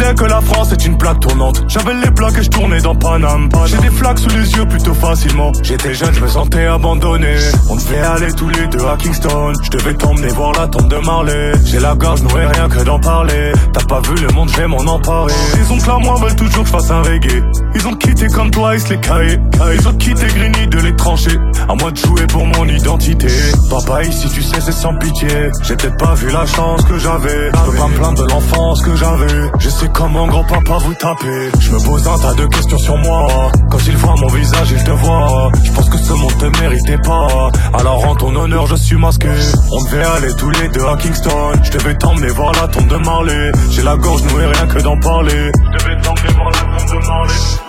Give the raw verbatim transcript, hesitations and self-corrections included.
disais que la France est une plaque tournante. J'avais les plaques et je tournais dans Paname. J'ai des flaques sous les yeux plutôt facilement. J'étais jeune, je me sentais abandonné. On devait aller tous les deux à Kingston. Je devais t'emmener voir la tombe de Marley. J'ai la gorge nouée rien que d'en parler. T'as pas vu le monde, je vais m'en emparer. Les oncles à moi veulent toujours que je fasse un reggae. Ils ont quitté comme toi, ils se les caillés. Ils ont quitté Grigny de les trancher. À moi de jouer pour mon identité. Papa ici tu sais c'est sans pitié. J'ai peut-être pas vu la chance que j'avais. Je peux pas me plaindre de l'enfance que j'avais. Je sais comment grand-papa vous tapez. Je me pose un tas de questions sur moi. Quand il voit mon visage il te voit. Je pense que ce monde te méritait pas. Alors en ton honneur je suis masqué. On devait aller tous les deux à Kingston. Je devais t'emmener voir la tombe de Marley. J'ai la gorge nouée rien que d'en parler. Je devais t'emmener voir la tombe de Marley.